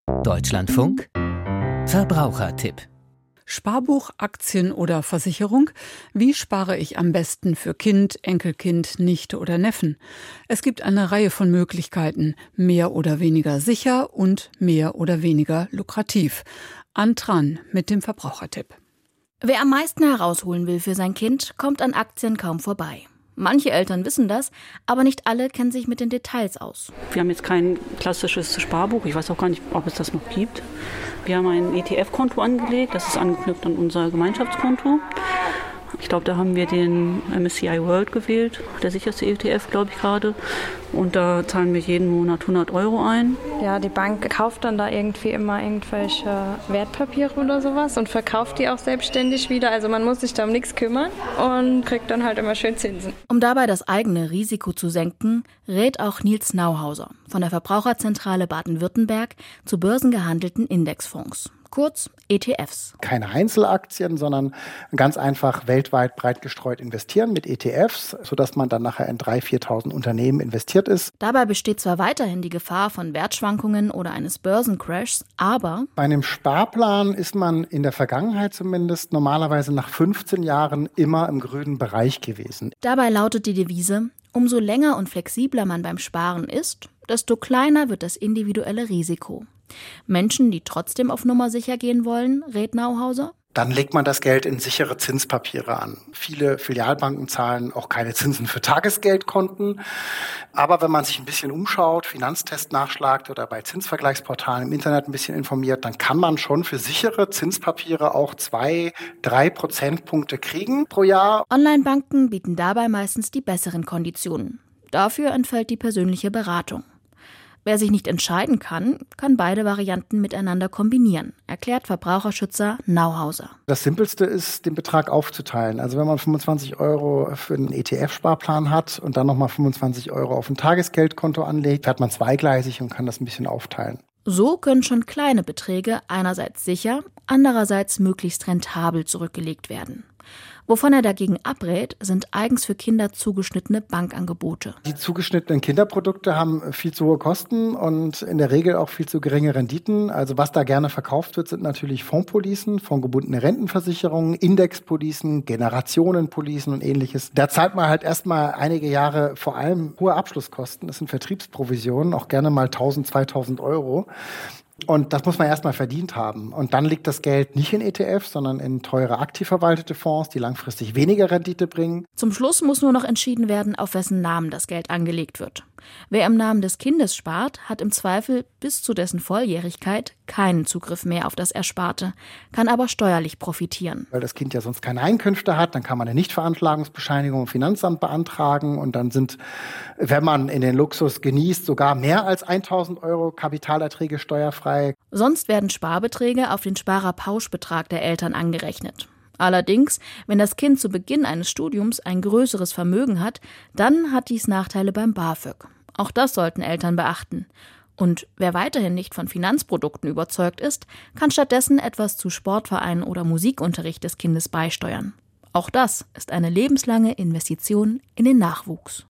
Deutschlandfunk Verbrauchertipp. Sparbuch, Aktien oder Versicherung? Wie spare ich am besten für Kind, Enkelkind, Nichte oder Neffen? Es gibt eine Reihe von Möglichkeiten, mehr oder weniger sicher und mehr oder weniger lukrativ. Dran mit dem Verbrauchertipp. Wer am meisten herausholen will für sein Kind, kommt an Aktien kaum vorbei. Manche Eltern wissen das, aber nicht alle kennen sich mit den Details aus. Wir haben jetzt kein klassisches Sparbuch. Ich weiß auch gar nicht, ob es das noch gibt. Wir haben ein ETF-Konto angelegt. Das ist angeknüpft an unser Gemeinschaftskonto. Ich glaube, da haben wir den MSCI World gewählt, der sicherste ETF, glaube ich, gerade. Und da zahlen wir jeden Monat 100 € ein. Ja, die Bank kauft dann da irgendwie immer irgendwelche Wertpapiere oder sowas und verkauft die auch selbstständig wieder. Also man muss sich da um nichts kümmern und kriegt dann halt immer schön Zinsen. Um dabei das eigene Risiko zu senken, rät auch Nils Nauhauser von der Verbraucherzentrale Baden-Württemberg zu börsengehandelten Indexfonds. Kurz ETFs. Keine Einzelaktien, sondern ganz einfach weltweit breit gestreut investieren mit ETFs, sodass man dann nachher in 3.000, 4.000 Unternehmen investiert ist. Dabei besteht zwar weiterhin die Gefahr von Wertschwankungen oder eines Börsencrashs, aber bei einem Sparplan ist man in der Vergangenheit zumindest normalerweise nach 15 Jahren immer im grünen Bereich gewesen. Dabei lautet die Devise: Umso länger und flexibler man beim Sparen ist, desto kleiner wird das individuelle Risiko. Menschen, die trotzdem auf Nummer sicher gehen wollen, rät Nauhauser: Dann legt man das Geld in sichere Zinspapiere an. Viele Filialbanken zahlen auch keine Zinsen für Tagesgeldkonten. Aber wenn man sich ein bisschen umschaut, Finanztest nachschlagt oder bei Zinsvergleichsportalen im Internet ein bisschen informiert, dann kann man schon für sichere Zinspapiere auch 2-3 Prozentpunkte kriegen pro Jahr. Online-Banken bieten dabei meistens die besseren Konditionen. Dafür entfällt die persönliche Beratung. Wer sich nicht entscheiden kann, kann beide Varianten miteinander kombinieren, erklärt Verbraucherschützer Nauhauser. Das Simpelste ist, den Betrag aufzuteilen. Also wenn man 25 € für einen ETF-Sparplan hat und dann nochmal 25 € auf ein Tagesgeldkonto anlegt, fährt man zweigleisig und kann das ein bisschen aufteilen. So können schon kleine Beträge einerseits sicher, andererseits möglichst rentabel zurückgelegt werden. Wovon er dagegen abrät, sind eigens für Kinder zugeschnittene Bankangebote. Die zugeschnittenen Kinderprodukte haben viel zu hohe Kosten und in der Regel auch viel zu geringe Renditen. Also was da gerne verkauft wird, sind natürlich Fondspolicen, fondgebundene Rentenversicherungen, Indexpolicen, Generationenpolicen und ähnliches. Da zahlt man halt erstmal einige Jahre vor allem hohe Abschlusskosten. Das sind Vertriebsprovisionen, auch gerne mal 1.000, 2.000 €. Und das muss man erstmal verdient haben. Und dann liegt das Geld nicht in ETFs, sondern in teure aktiv verwaltete Fonds, die langfristig weniger Rendite bringen. Zum Schluss muss nur noch entschieden werden, auf wessen Namen das Geld angelegt wird. Wer im Namen des Kindes spart, hat im Zweifel bis zu dessen Volljährigkeit keinen Zugriff mehr auf das Ersparte, kann aber steuerlich profitieren. Weil das Kind ja sonst keine Einkünfte hat, dann kann man eine Nichtveranlagungsbescheinigung im Finanzamt beantragen und dann sind, wenn man in den Luxus genießt, sogar mehr als 1.000 € Kapitalerträge steuerfrei. Sonst werden Sparbeträge auf den Sparerpauschbetrag der Eltern angerechnet. Allerdings, wenn das Kind zu Beginn eines Studiums ein größeres Vermögen hat, dann hat dies Nachteile beim BAföG. Auch das sollten Eltern beachten. Und wer weiterhin nicht von Finanzprodukten überzeugt ist, kann stattdessen etwas zu Sportvereinen oder Musikunterricht des Kindes beisteuern. Auch das ist eine lebenslange Investition in den Nachwuchs.